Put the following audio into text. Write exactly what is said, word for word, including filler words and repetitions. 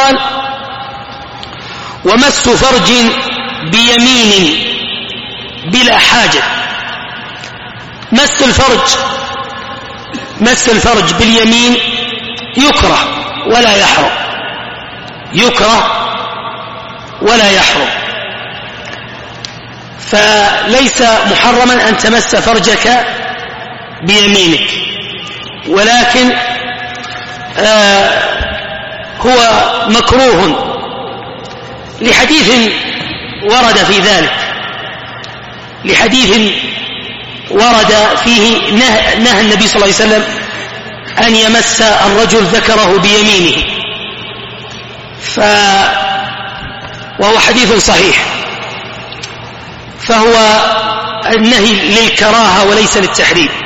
قال: ومس فرج بيمين بلا حاجة. مس الفرج مس الفرج باليمين يكره ولا يحرم، يكره ولا يحرم، فليس محرما أن تمس فرجك بيمينك، ولكن آه هو مكروه لحديث ورد في ذلك، لحديث ورد فيه نهى, نهى النبي صلى الله عليه وسلم أن يمس الرجل ذكره بيمينه، ف وهو حديث صحيح، فهو النهي للكراهة وليس للتحريم.